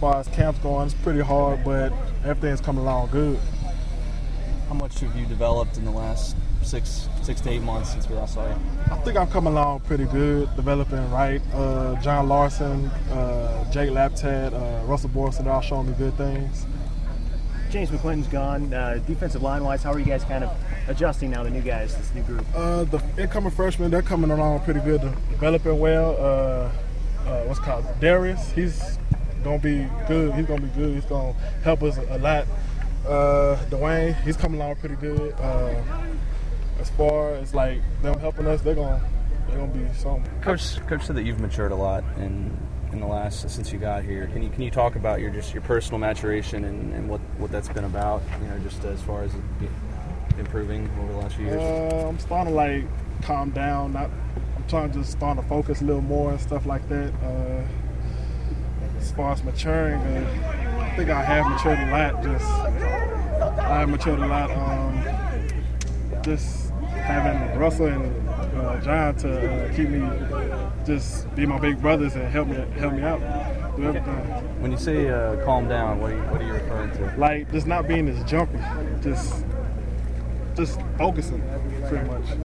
far as camp's going, it's pretty hard, but everything's coming along good. How much have you developed in the last six to 8 months since we last saw you? I think I'm coming along pretty good, developing right. John Larson, Jake Laptat, Russell Borson, they're all showing me good things. James McClinton's gone. Defensive line-wise, how are you guys kind of adjusting now, the new guys, this new group? The incoming freshmen, they're coming along pretty good, developing well. Darius, he's going to be good. He's going to be good. He's going to help us a lot. Dwayne, he's coming along pretty good. As far as like them helping us, they're gonna be something. Coach said that you've matured a lot in the last since you got here. Can you talk about your personal maturation and what that's been about? Just as far as improving over the last few years. I'm starting to like calm down. I'm trying to just start to focus a little more and stuff like that. As far as maturing, I think I have matured a lot. I have matured a lot. Just having Russell and John to keep me, just be my big brothers and help me out, do everything. When you say calm down, what are you referring to? Like just not being as jumpy, just focusing pretty much.